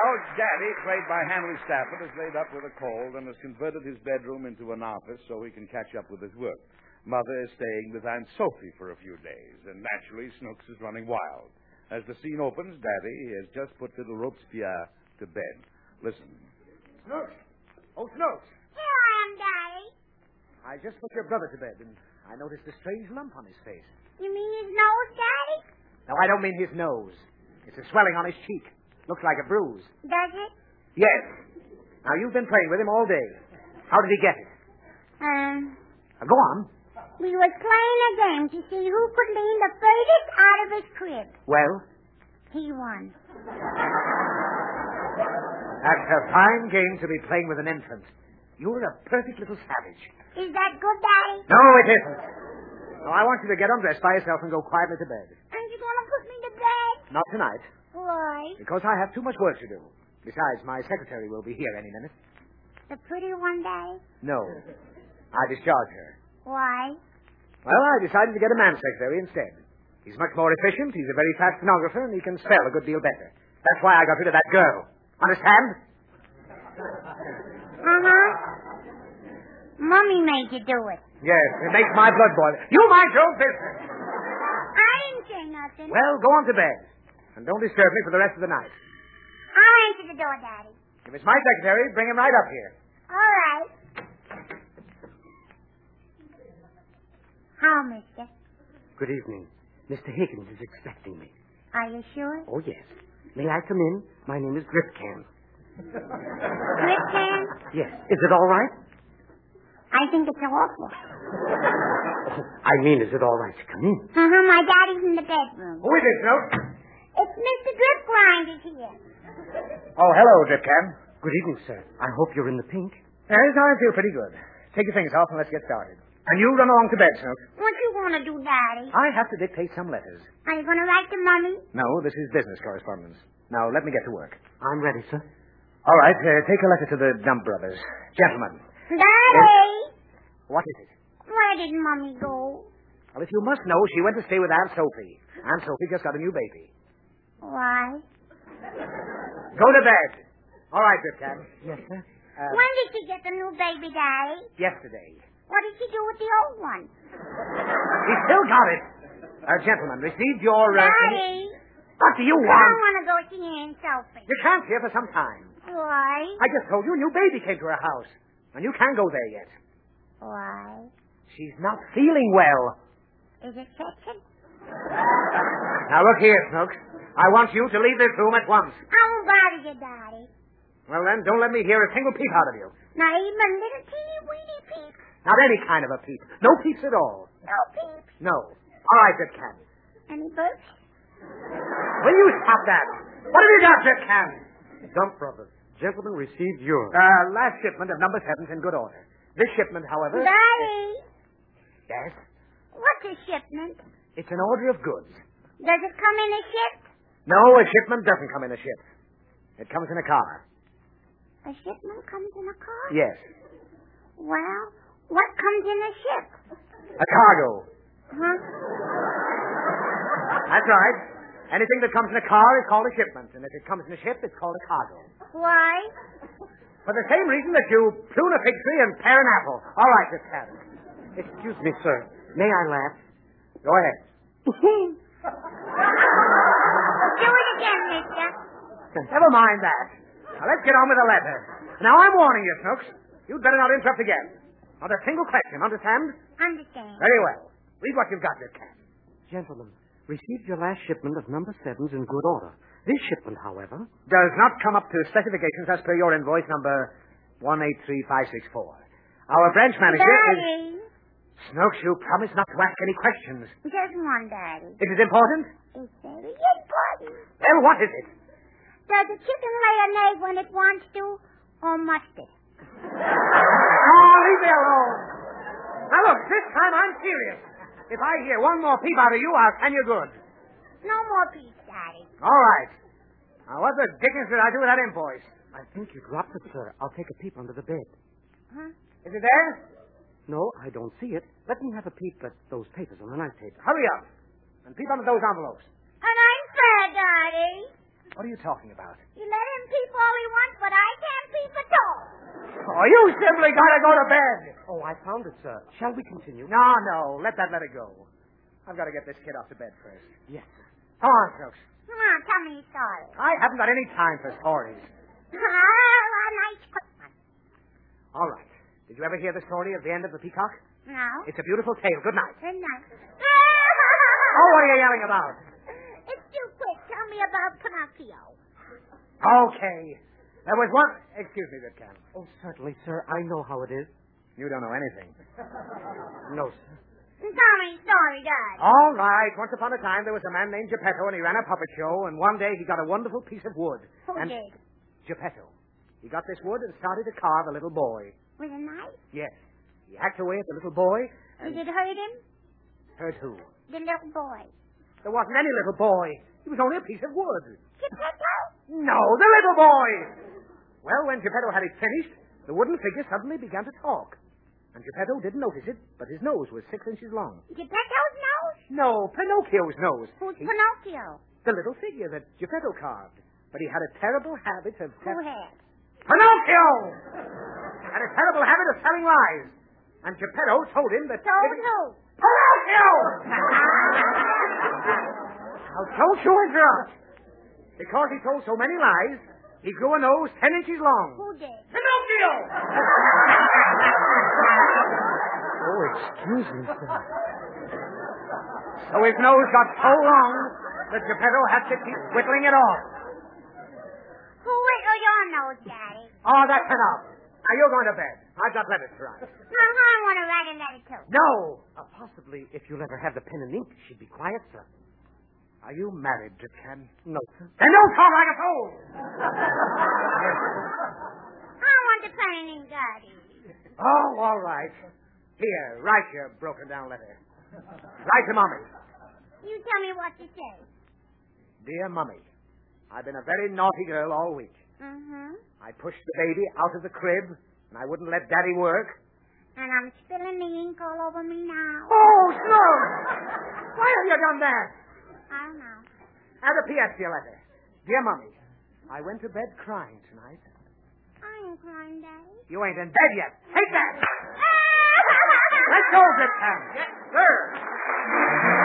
Daddy, played by Hanley Stafford, is laid up with a cold and has converted his bedroom into an office so he can catch up with his work. Mother is staying with Aunt Sophie for a few days, and naturally Snooks is running wild. As the scene opens, Daddy has just put little Robespierre to bed. Listen. Snooks! Oh, Snooks! Here I am, Daddy. I just put your brother to bed, and I noticed a strange lump on his face. You mean his nose, Daddy? No, I don't mean his nose. It's a swelling on his cheek. Looks like a bruise. Does it? Yes. Now, you've been playing with him all day. How did he get it? Go on. We was playing a game to see who could lean the furthest out of his crib. Well? He won. That's a fine game to be playing with an infant. You're a perfect little savage. Is that good, Daddy? No, it isn't. Now, I want you to get undressed by yourself and go quietly to bed. Aren't you going to put me to bed? Not tonight. Why? Because I have too much work to do. Besides, my secretary will be here any minute. The pretty one, Daddy? No. I discharged her. Why? Well, I decided to get a man secretary instead. He's much more efficient, he's a very fast stenographer, and he can spell a good deal better. That's why I got rid of that girl. Understand? Uh-huh. Mommy made you do it. Yes, it makes my blood boil. You mind your own business. I didn't say nothing. Well, go on to bed. And don't disturb me for the rest of the night. I'll answer the door, Daddy. If it's my secretary, bring him right up here. All right. How, mister? Good evening. Mr. Higgins is expecting me. Are you sure? Oh, yes. May I come in? My name is Gripcan. Gripcan? Yes. Is it all right? I think it's awful. Oh, I mean, is it all right to come in? Uh-huh, my daddy's in the bedroom. Who is it, Snoop? It's Mr. Gripgrinder's here. Oh, hello, Dripcan. Good evening, sir. I hope you're in the pink. Yes, I feel pretty good. Take your things off and let's get started. And you run along to bed, Snoop. What you want to do, Daddy? I have to dictate some letters. Are you going to write to Mommy? No, this is business correspondence. Now, let me get to work. I'm ready, sir. All right, take a letter to the Dump Brothers. Gentlemen. Daddy! What is it? Where did Mommy go? Well, if you must know, she went to stay with Aunt Sophie. Aunt Sophie just got a new baby. Why? Go to bed. All right, Dripcan. Yes, sir. When did she get the new baby, Daddy? Yesterday. What did she do with the old one? He still got it. Gentlemen, received your... Daddy! What do you I want? don't want to go see Aunt Sophie. You can't here for some time. Why? I just told you a new baby came to her house. And you can't go there yet. Why? She's not feeling well. Is it fetching? Now, look here, Snooks. I want you to leave this room at once. I won't bother you, Daddy. Well, then, don't let me hear a single peep out of you. Not even a little teeny-weeny peep. Not any kind of a peep. No peeps at all. No peeps. No. All right, Dripcan. Any books? Will you stop that? What have you got, Dripcan? Dump Brothers. Gentlemen received yours. Last shipment of number 7's in good order. This shipment, however... Daddy! Yes? What's a shipment? It's an order of goods. Does it come in a ship? No, a shipment doesn't come in a ship. It comes in a car. A shipment comes in a car? Yes. Well, what comes in a ship? A cargo. Huh? That's right. Anything that comes in a car is called a shipment. And if it comes in a ship, it's called a cargo. Why? For the same reason that you prune a fig tree and pare an apple. All right, Miss Harris. Excuse me, sir. May I laugh? Go ahead. Do it again, mister. Never mind that. Now, let's get on with the letter. Now, I'm warning you, Snooks. You'd better not interrupt again. Not a single question, understand? Understand. Very well. Read what you've got, Miss Cat. Gentlemen, received your last shipment of number 7's in good order. This shipment, however... does not come up to specifications as per your invoice number 183564. Our branch manager Daddy! is... Snooks, you promised not to ask any questions. Just one, Daddy. Is it important? It's very important. Well, what is it? Does a chicken lay an egg when it wants to, or must it? Oh, leave me alone. Now, look, this time I'm serious. If I hear one more peep out of you, I'll send you good. No more peace, Daddy. All right. Now, what the dickens did I do with that invoice? I think you dropped it, sir. I'll take a peep under the bed. Huh? Is it there? No, I don't see it. Let me have a peep at those papers on the night table. Hurry up. And peep under those envelopes. And I'm fair, Daddy. What are you talking about? You let him peep all he wants, but I can't peep at all. Oh, you simply gotta go to bed. Oh, I found it, sir. Shall we continue? No. Let it go. I've got to get this kid off to bed first. Yes, sir. Come on, Snooks. Come on, tell me a story. I haven't got any time for stories. A nice one. All right. Did you ever hear the story of the end of the peacock? No. It's a beautiful tale. Good night. Good night. Oh, what are you yelling about? It's too quick. Tell me about Pinocchio. Okay. There was one... Excuse me, Ripcan. Oh, certainly, sir. I know how it is. You don't know anything. No, sir. Tell me a story, Dad. All right. Once upon a time, there was a man named Geppetto, and he ran a puppet show, and one day he got a wonderful piece of wood. Who and did? Geppetto. He got this wood and started to carve a little boy. With a knife? Yes. He hacked away at the little boy. And Did it hurt him? hurt who? The little boy. There wasn't any little boy. He was only a piece of wood. Geppetto? No, the little boy! Well, when Geppetto had it finished, the wooden figure suddenly began to talk. And Geppetto didn't notice it, but his nose was 6 inches long. Geppetto's nose? No, Pinocchio's nose. Who's Pinocchio? The little figure that Geppetto carved. But he had a terrible habit of... Who had? Pinocchio! Had a terrible habit of telling lies. And Geppetto told him that... Told who? Pinocchio! Now, don't you interrupt. Because he told so many lies, he grew a nose 10 inches long. Who did? Pinocchio! Oh, excuse me, sir. So his nose got so long that Geppetto had to keep whittling it off. Who whittled your nose, Daddy? Oh, that's enough. Now, you're going to bed. I've got letters to write. No, I want to write a letter, too. No! Possibly, if you'll ever have the pen and ink, she'd be quiet, sir. Are you married, Jipcan? No, sir. Then don't talk like a fool! I want the pen and ink, Daddy. Oh, all right. Here, write your broken-down letter. Write to Mommy. You tell me what to say. Dear Mummy, I've been a very naughty girl all week. Mm-hmm. I pushed the baby out of the crib, and I wouldn't let Daddy work. And I'm spilling the ink all over me now. Oh, Snug! Why have you done that? I don't know. Add a P.S. to your letter. Dear Mummy, I went to bed crying tonight. I ain't crying, Daddy. You ain't in bed yet. Take that! Let's go, Jipcan. Yes, sir.